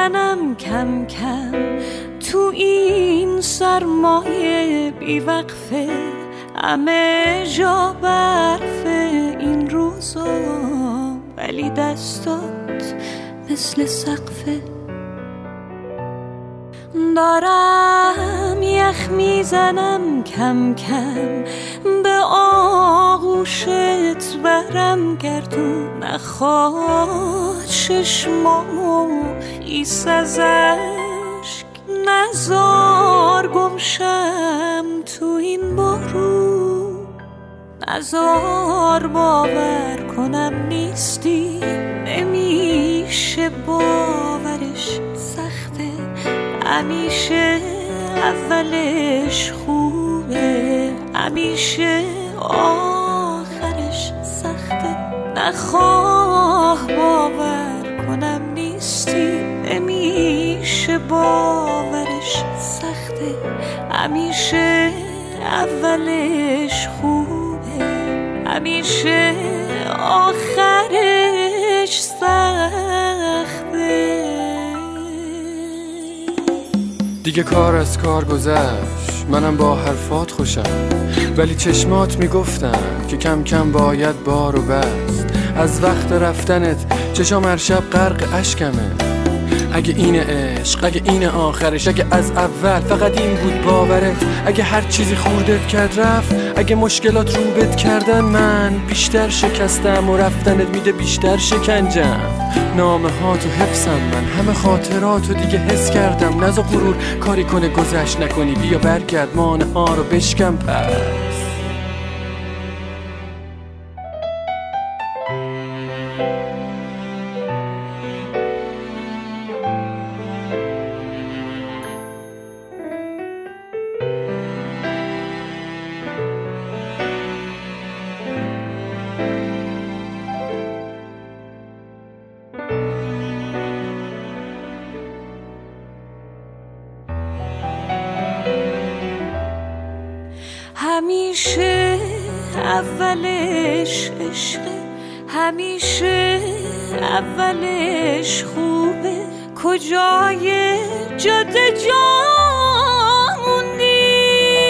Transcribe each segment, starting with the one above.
میزنم کم کم تو این سرمایه بیوقفه، همه جا برف این روزا، ولی دستات مثل سقفه. دارم یخ میزنم کم کم به آغوشت برم گردون، نخواد چشمامو خیس از اشک، نزار گمشم تو این بارون، نزار باور کنم نیستی، نمیشه باورش سخته، همیشه اولش خوبه، همیشه آخرش سخته، نخواه باور کنم نیستی، نمیشه باورش سخته، همیشه اولش خوبه، همیشه آخرش سخته. دیگه کار از کار گذشت، منم با حرفات خوشم، ولی چشمات میگفتن که کم کم باید بارو بست. از وقت رفتنت چشام هر شب غرق اشکمه. اگه این عشق، اگه این آخرش، اگه از اول فقط این بود باورت، اگه هر چیزی خوردت کرد رفت، اگه مشکلات روبت کردن من بیشتر شکستم و رفتنت میده بیشتر شکنجم. نامه ها تو حفظم من، همه خاطراتو دیگه حس کردم، نذار غرور کاری کنه گذشت نکنی، بیا برگرد مانه ها رو بشکن پس. همیشه اولش عشقه، همیشه اولش خوبه، کجای جاده جا موندی،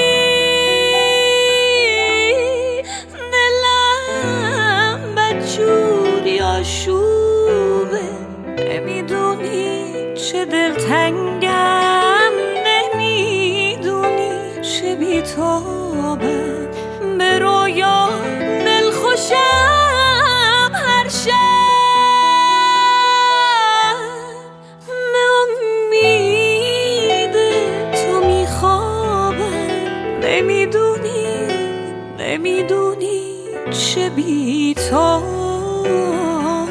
دلم بدجوری آشوبه، نمیدونی چه دلتنگم، نمیدونی چه بی‌تابم، به رویا دل خوشم هر شب، به امید تو میخوابم، نمیدونی چه بی‌تابم،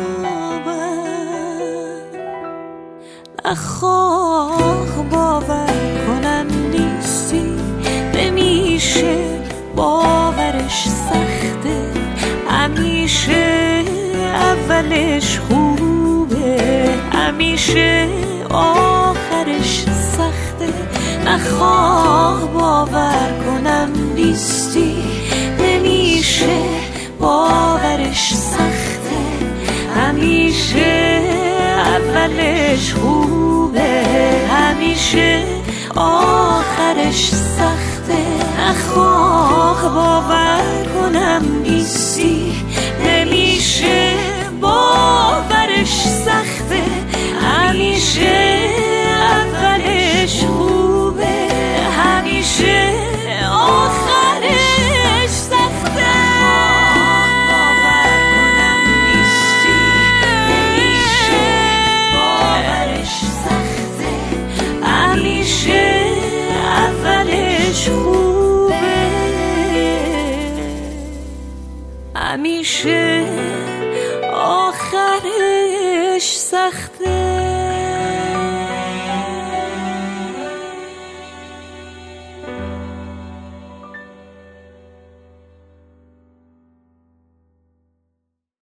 نخواه باور کنم نیستی، نمیشه باورش سخته، همیشه اولش خوبه، همیشه آخرش سخته، نخواه باور کنم نیستی، نمیشه باورش سخته، همیشه اولش خوبه، همیشه آخرش سخته، نخواه باور کنم نیستی،